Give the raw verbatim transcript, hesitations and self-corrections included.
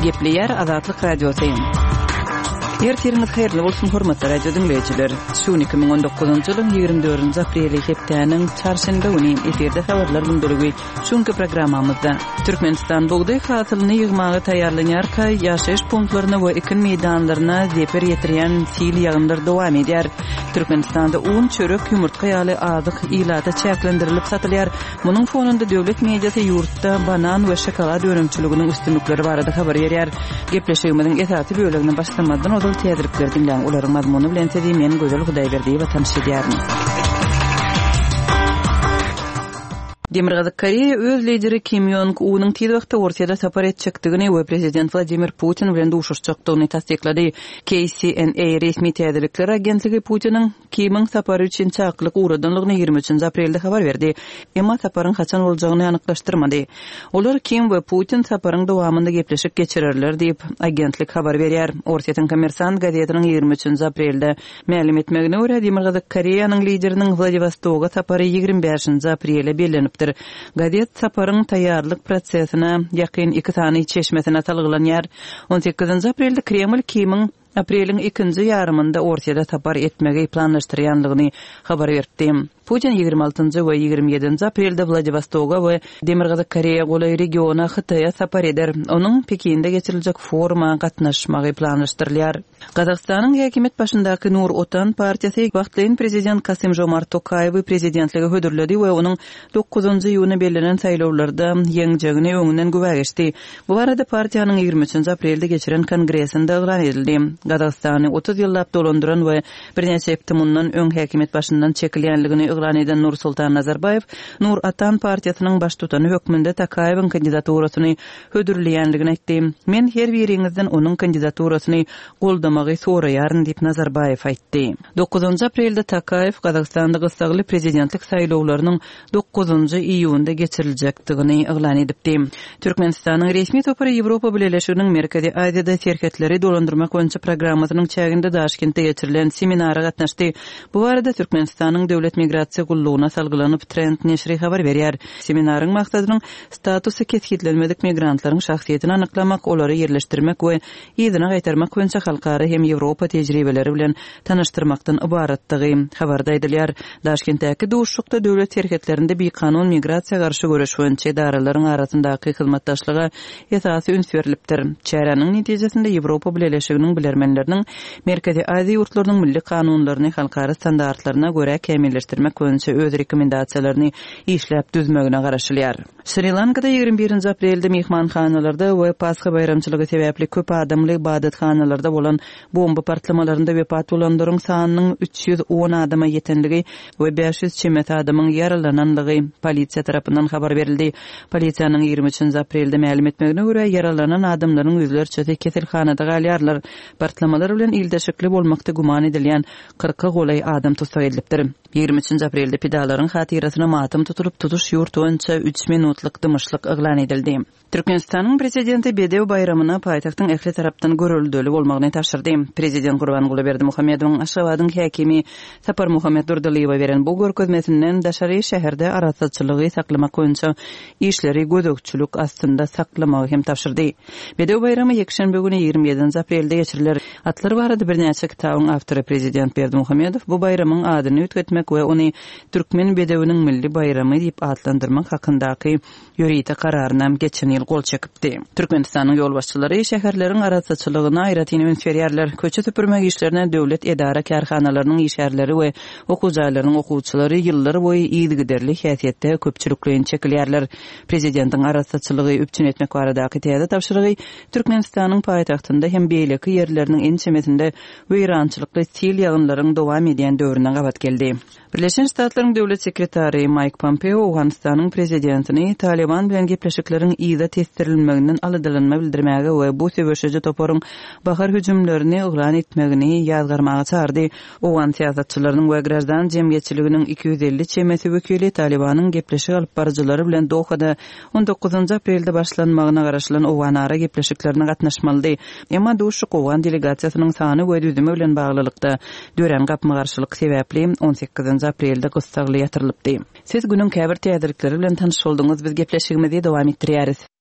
Gepleyer Azatlyk Radiosyň. Ertiriniz hayırlı bolsun hormatly radio dinleýijiler. Şu iki ming on dokuzunçy ýylyň ýygrimi dördünji apreli hepdeniň çarşamba güni eferde habarlar gündäligi şuňky programmamyzda Türkmenistan bugday hasylyny ýygmagy taýýarlanýarka ýaşaýyş punktlaryna we ekin meýdanlaryna zeper ýetirýän sil ýagyndyr dowam edýär. Türkmenistanda un çörek ýumurtga ýaly azyk ýylada çäklendirilip satylýar. Munyň fonunda döwlet mediýasy ýurtda banan we şokolad öňümçiliginiň üstünlikleri barada habar berýär. Gepleşigimiziň esasy bölegine başlamadan odal teýdirlikler dinleň olaryň mazmuny bilen tedi men Gözel Hudaýberdiýew we tanışýaryn. Demirgazy Koreýa öz lideri Kim Jong-unyň tez wagtda ortada sapar etjekdigini we prezident Vladimir Putin bilen duşuşjakdygyny tasdiklady. K C N A resmi täzelikler agentligi Putiniň Kim'iň sapary üçin çaklyk uğradanlygyny ýygrimi üçinji aprelde habar berdi. Emma saparyň haçan boljagyny anyklaşdyrmady. Olar Kim we Putin saparyň dowamynda gepleşip geçirirler diýip agentlik habar berýär. Ortadan Kommersant gazetiniň ýygrimi üçinji aprelde ma'lum etmegine görä Demirgazy Koreýanyň lideriniň Vladivostoga sapary ýygrimi beşinji aprelde bellenipdir. Gazet saparyň taýýarlyk prosesine ýakyn iki sany çeşmesine talgylanýar. on sekizinji aprelde Kreml Kim'iň apreliň ikinji ýarymynda ortada sapar etmegi planlaşdyrýanlygyny habar berdi. Putin ýygrimi altynjy we ýygrimi ýedinji aprelde Vladivostoga we Demirgazy Koreýa goly regiona Hytaýa sapar eder. Onuň Pekinde geçiriljek foruma gatnaşmagy planlaşdyrylýar. Gazakstanyň häkimet başyndaky Nur Otan partiýasy wagtlyň prezident Kasym-Jomart Tokayew prezidentligi hödürledi we onuň dokuzunjy ýuny bellenen saýlawlarda ýeňjegini öňünden gübä geçdi. Bu barada partiýanyň ýygrimi üçinji aprelde geçiren kongresinde ýylan edildi. Gazakstany otuz ýyllap dolandyran we birnäçe hepdemundan öň häkimet başyndan çekilýänligini ýylan eden Nursultan Nazarbayew, Nur Otan partiýasynyň baş tutany hökmünde Tokayewiň kandidaturasyny hödürleýänligini aýtdy. Men her biriňizden onuň kandidaturasyny goldamagy soraýaryn diýip Nazarbayew aýtdy. dokuzunjy aprelde Tokayew Gazakstanda gysgaly prezidentlik saýlawlarynyň dokuzunjy iýunda geçiriljekdigini ýylan edipdi. Türkmenistanyň resmi topary Ýewropa Birleşiginiň Merkezi Aziýada serhetleri dolandyrmak boýunça programmasynyň çäginde Daşkentde geçirilen seminara gatnaşdy. Bu barada Türkmenistanyň döwlet migrasiýa gullugyna salgylanyp Trend neşri habar berýär. Seminaryň maksadynyň statusy kesgitlenmedik migrantlaryň şahsiýetini anyklamak, olary ýerleşdirmek we ýygyna gaýtarmak boýunça halkara hem Ýewropa tejribeleri bilen tanyşdyrmakdan ibaratdygy habarda edilýär. Daşkentdäki duşlukda döwlet serhetlerinde beýkanun migrasiýa garşy görüş boýunça edaralaryň arasyndaky hyzmatdaşlyga esasy üns berilipdir. Çäranyň netijesinde Ýewropa Birleşiginiň bilermenleriniň Merkezi Aziýa ýurtlarynyň milli kanunlaryny halkara standartlaryna görä kämilleşdirmek boýunça öz rekomendasiýalaryny işläp düzmegine garaşylýar. Sri Lankada ýygrimi birinji aprelde mehmanhanalarda we Pasxa bayramçylygy sebäpli köp adamly ibadatxanalarda bolan bomba partlamalарында wepat bolanlaryň sanynyň üç ýüz on adama ýetenligi we beş ýüz çemet adamyň yaralananlygy polisiýa tarapyndan habar berildi. Polisiýanyň ýygrimi üçinji aprelde ma'lum etmegine görä yaralanan adamlaryň ýüzlerçesi keselhanada galýarlar. Partlamalar bilen ildeşikli bolmakda guman edilýän kırka golay adam tutsak edilipdir. ýygrimi üçinji aprelde pedalaryň hatyrasyna matym tutulup tutuş ýurt boýunça üç minutlyk dymyşlyk ýylan edildi. Türkmenistanyň prezidenti Bedew bayramyna paýtagtyň ähli tarapdan görüldüli bolmagyny taşyrdy. Prezident Gurbanguly Berdimuhammedowyň Aşgabatyň häkimi Sapar Muhammed Durdalyýewa beren bu görkezmesinden daşary şäherde araççylygy saklamak boýunça işleri gözükçülük astynda saklamagy hem taşyrdy. Bedew bayramy ýekşembe güni ýygrimi ýedinji aprelde geçirilir. Atlar barada birnäçe kitabyň awtory prezident Berdimuhammedow bu bayramyň adyny ötgetmek we ony Türkmen Bedewiniň milli bayramy diýip adlandyrmak hakyndaky ýörite kararyna geçen ýyl gol çekipdi. Türkmenistanyň ýol başçylary şäherleriň araççylygyna aýratyny öňsürýärler. Köçe süpürmek işlerine döwlet edara karhanalarynyň işgärleri we okuwjylarynyň okuwçylary ýyllar boýy ýygyderli häsiýetde köpçülikleýin çekilýärler. Prezidentiň araççylygy üpçün etmek baradaky täze tapşyrygy Türkmenistanyň paýtagtynda hem beýleki ýerleriniň en çemesinde wýrançylykly sil ýagynlaryň dowam edýän döwrüne gabat geldi. Birleşen Ştatlaryň döwlet sekretary Mike Pompeo Awganistanyň prezidentini Taliban bilen gepleşikleriň ýyda testirilmeginden alydylanyma bildirmäge we bu sebäpçe toparyň bahar hüjümlerini ýylan etmegini ýazgarmaga çağırdy. Awgan siýasatçylarynyň we gradan jemgyýetçiliginiň iki yüz elli çemesi wekili Talibanyň gepleşik alyp barjylary bilen Dohada on dokuzunjy aprelde başlanmagyna garaşylan Awgan ara gepleşiklerine gatnaşmaly. Emma duşuk Awgan delegasiýasynyň sany we düzüme bilen baglylykda dören gapma garşylyk sebäpli on sekizinji aprelde gysgaly ýatyrylypdy. Siz günüň käbir täzelikleri bilen tanyş boldyňyz. Biz gepleşigimizi dowam etdirýäris.